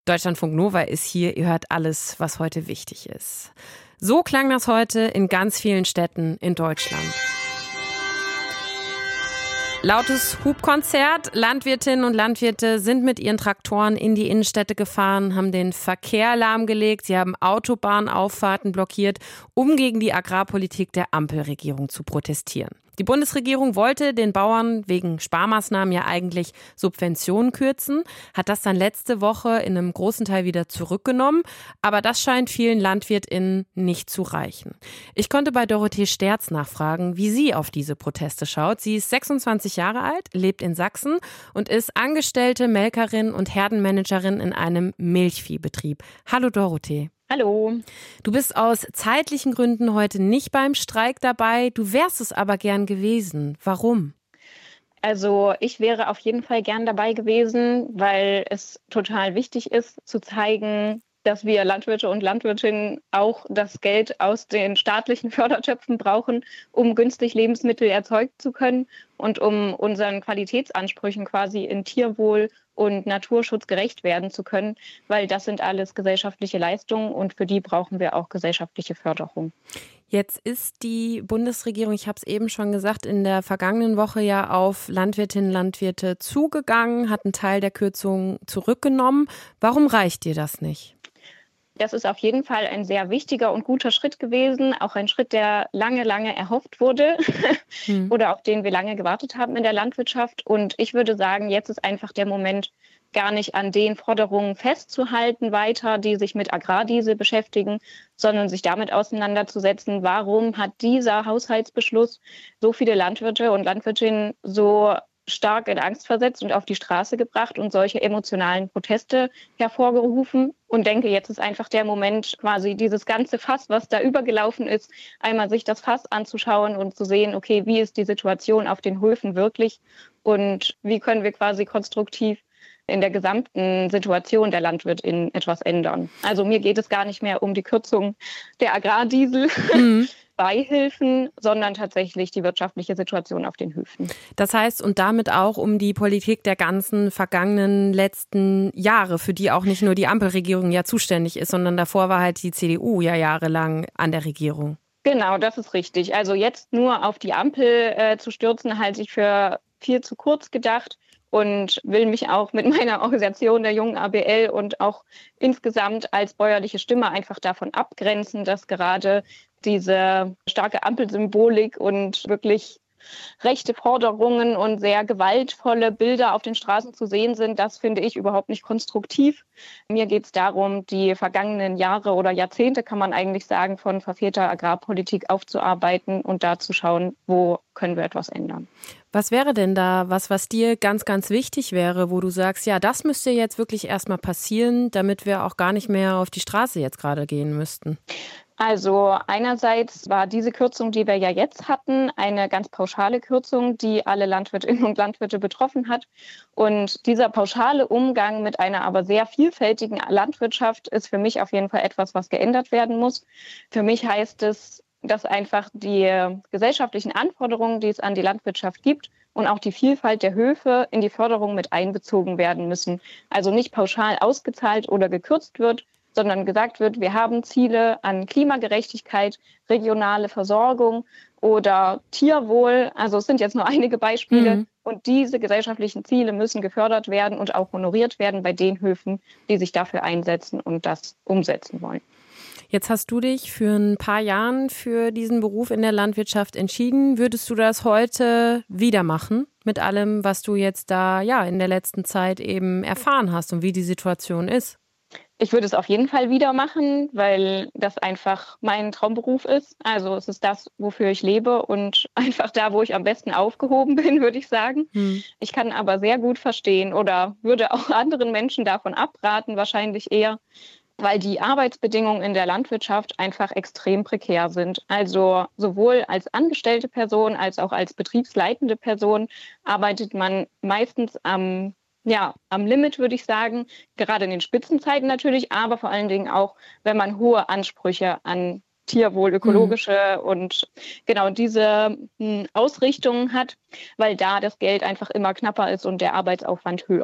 Deutschlandfunk Nova ist hier, ihr hört alles, was heute wichtig ist. So klang das heute in ganz vielen Städten in Deutschland. Lautes Hubkonzert. Landwirtinnen und Landwirte sind mit ihren Traktoren in die Innenstädte gefahren, haben den Verkehr lahmgelegt, sie haben Autobahnauffahrten blockiert, um gegen die Agrarpolitik der Ampelregierung zu protestieren. Die Bundesregierung wollte den Bauern wegen Sparmaßnahmen ja eigentlich Subventionen kürzen, hat das dann letzte Woche in einem großen Teil wieder zurückgenommen. Aber das scheint vielen LandwirtInnen nicht zu reichen. Ich konnte bei Dorothee Sterz nachfragen, wie sie auf diese Proteste schaut. Sie ist 26 Jahre alt, lebt in Sachsen und ist angestellte Melkerin und Herdenmanagerin in einem Milchviehbetrieb. Hallo Dorothee. Hallo. Du bist aus zeitlichen Gründen heute nicht beim Streik dabei. Du wärst es aber gern gewesen. Warum? Also ich wäre auf jeden Fall gern dabei gewesen, weil es total wichtig ist, zu zeigen, dass wir Landwirte und Landwirtinnen auch das Geld aus den staatlichen Fördertöpfen brauchen, um günstig Lebensmittel erzeugen zu können und um unseren Qualitätsansprüchen quasi in Tierwohl und Naturschutz gerecht werden zu können, weil das sind alles gesellschaftliche Leistungen und für die brauchen wir auch gesellschaftliche Förderung. Jetzt ist die Bundesregierung, ich habe es eben schon gesagt, in der vergangenen Woche ja auf Landwirtinnen und Landwirte zugegangen, hat einen Teil der Kürzungen zurückgenommen. Warum reicht dir das nicht? Das ist auf jeden Fall ein sehr wichtiger und guter Schritt gewesen, auch ein Schritt, der lange, lange erhofft wurde oder auf den wir lange gewartet haben in der Landwirtschaft. Und ich würde sagen, jetzt ist einfach der Moment, gar nicht an den Forderungen festzuhalten weiter, die sich mit Agrardiesel beschäftigen, sondern sich damit auseinanderzusetzen, warum hat dieser Haushaltsbeschluss so viele Landwirte und Landwirtinnen so stark in Angst versetzt und auf die Straße gebracht und solche emotionalen Proteste hervorgerufen. Und denke, jetzt ist einfach der Moment, quasi dieses ganze Fass, was da übergelaufen ist, einmal sich das Fass anzuschauen und zu sehen, okay, wie ist die Situation auf den Höfen wirklich und wie können wir quasi konstruktiv in der gesamten Situation der LandwirtInnen etwas ändern. Also mir geht es gar nicht mehr um die Kürzung der Agrardiesel. Beihilfen, sondern tatsächlich die wirtschaftliche Situation auf den Höfen. Das heißt, und damit auch um die Politik der ganzen vergangenen letzten Jahre, für die auch nicht nur die Ampelregierung ja zuständig ist, sondern davor war halt die CDU ja jahrelang an der Regierung. Genau, das ist richtig. Also jetzt nur auf die Ampel zu stürzen, halte ich für viel zu kurz gedacht. Und will mich auch mit meiner Organisation der Jungen ABL und auch insgesamt als bäuerliche Stimme einfach davon abgrenzen, dass gerade diese starke Ampelsymbolik und wirklich rechte Forderungen und sehr gewaltvolle Bilder auf den Straßen zu sehen sind, das finde ich überhaupt nicht konstruktiv. Mir geht es darum, die vergangenen Jahre oder Jahrzehnte, kann man eigentlich sagen, von verfehlter Agrarpolitik aufzuarbeiten und da zu schauen, wo können wir etwas ändern. Was wäre denn da was dir ganz, ganz wichtig wäre, wo du sagst, ja, das müsste jetzt wirklich erstmal passieren, damit wir auch gar nicht mehr auf die Straße jetzt gerade gehen müssten? Also einerseits war diese Kürzung, die wir ja jetzt hatten, eine ganz pauschale Kürzung, die alle Landwirtinnen und Landwirte betroffen hat. Und dieser pauschale Umgang mit einer aber sehr vielfältigen Landwirtschaft ist für mich auf jeden Fall etwas, was geändert werden muss. Für mich heißt es, dass einfach die gesellschaftlichen Anforderungen, die es an die Landwirtschaft gibt, und auch die Vielfalt der Höfe in die Förderung mit einbezogen werden müssen. Also nicht pauschal ausgezahlt oder gekürzt wird, sondern gesagt wird, wir haben Ziele an Klimagerechtigkeit, regionale Versorgung oder Tierwohl. Also es sind jetzt nur einige Beispiele. Und diese gesellschaftlichen Ziele müssen gefördert werden und auch honoriert werden bei den Höfen, die sich dafür einsetzen und das umsetzen wollen. Jetzt hast du dich für ein paar Jahren für diesen Beruf in der Landwirtschaft entschieden. Würdest du das heute wieder machen mit allem, was du jetzt da ja in der letzten Zeit eben erfahren hast und wie die Situation ist? Ich würde es auf jeden Fall wieder machen, weil das einfach mein Traumberuf ist. Also es ist das, wofür ich lebe und einfach da, wo ich am besten aufgehoben bin, würde ich sagen. Ich kann aber sehr gut verstehen oder würde auch anderen Menschen davon abraten, wahrscheinlich eher, weil die Arbeitsbedingungen in der Landwirtschaft einfach extrem prekär sind. Also sowohl als angestellte Person als auch als betriebsleitende Person arbeitet man meistens am Limit, würde ich sagen, gerade in den Spitzenzeiten natürlich, aber vor allen Dingen auch, wenn man hohe Ansprüche an Tierwohl, ökologische und genau diese Ausrichtungen hat, weil da das Geld einfach immer knapper ist und der Arbeitsaufwand höher.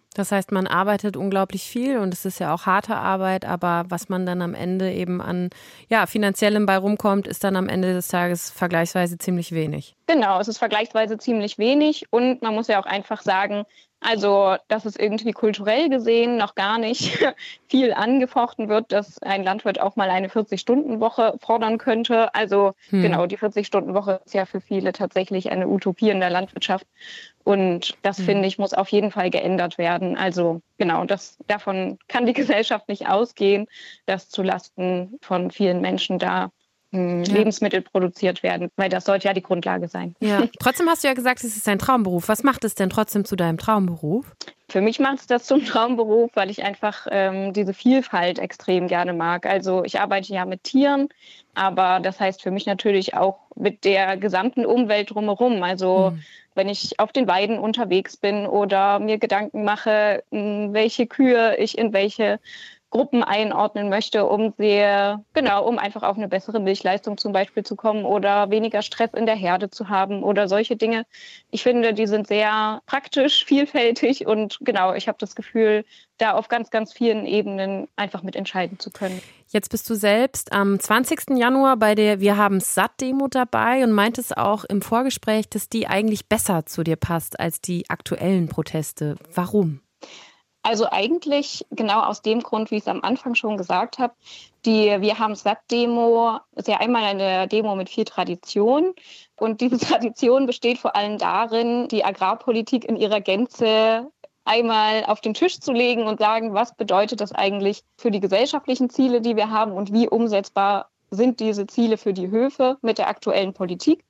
Das heißt, man arbeitet unglaublich viel und es ist ja auch harte Arbeit, aber was man dann am Ende eben an finanziellem bei rumkommt, ist dann am Ende des Tages vergleichsweise ziemlich wenig. Genau, es ist vergleichsweise ziemlich wenig und man muss ja auch einfach sagen, also dass es irgendwie kulturell gesehen noch gar nicht viel angefochten wird, dass ein Landwirt auch mal eine 40-Stunden-Woche fordern könnte. Also genau, die 40-Stunden-Woche ist ja für viele tatsächlich eine Utopie in der Landwirtschaft. Und das, finde ich, muss auf jeden Fall geändert werden. Also genau, davon kann die Gesellschaft nicht ausgehen, dass zulasten von vielen Menschen da Lebensmittel produziert werden, weil das sollte ja die Grundlage sein. Ja. Trotzdem hast du ja gesagt, es ist dein Traumberuf. Was macht es denn trotzdem zu deinem Traumberuf? Für mich macht es das zum Traumberuf, weil ich einfach diese Vielfalt extrem gerne mag. Also ich arbeite ja mit Tieren, aber das heißt für mich natürlich auch mit der gesamten Umwelt drumherum. Also wenn ich auf den Weiden unterwegs bin oder mir Gedanken mache, welche Kühe ich in welche Gruppen einordnen möchte, um einfach auf eine bessere Milchleistung zum Beispiel zu kommen oder weniger Stress in der Herde zu haben oder solche Dinge. Ich finde, die sind sehr praktisch, vielfältig und genau, ich habe das Gefühl, da auf ganz, ganz vielen Ebenen einfach mitentscheiden zu können. Jetzt bist du selbst am 20. Januar bei der Wir haben's satt-Demo dabei und meintest auch im Vorgespräch, dass die eigentlich besser zu dir passt als die aktuellen Proteste. Warum? Also eigentlich genau aus dem Grund, wie ich es am Anfang schon gesagt habe. Die Wir haben's satt-Demo ist ja einmal eine Demo mit viel Tradition. Und diese Tradition besteht vor allem darin, die Agrarpolitik in ihrer Gänze einmal auf den Tisch zu legen und sagen, was bedeutet das eigentlich für die gesellschaftlichen Ziele, die wir haben und wie umsetzbar sind diese Ziele für die Höfe mit der aktuellen Politik.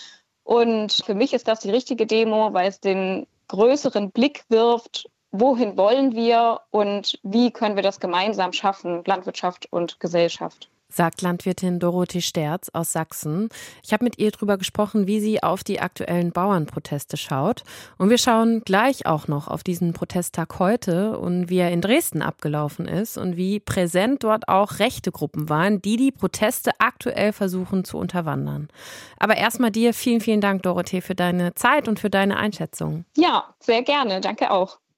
Und für mich ist das die richtige Demo, weil es den größeren Blick wirft, wohin wollen wir und wie können wir das gemeinsam schaffen, Landwirtschaft und Gesellschaft. Sagt Landwirtin Dorothee Sterz aus Sachsen. Ich habe mit ihr darüber gesprochen, wie sie auf die aktuellen Bauernproteste schaut. Und wir schauen gleich auch noch auf diesen Protesttag heute und wie er in Dresden abgelaufen ist und wie präsent dort auch rechte Gruppen waren, die die Proteste aktuell versuchen zu unterwandern. Aber erstmal dir vielen, vielen Dank, Dorothee, für deine Zeit und für deine Einschätzung. Ja, sehr gerne. Danke auch.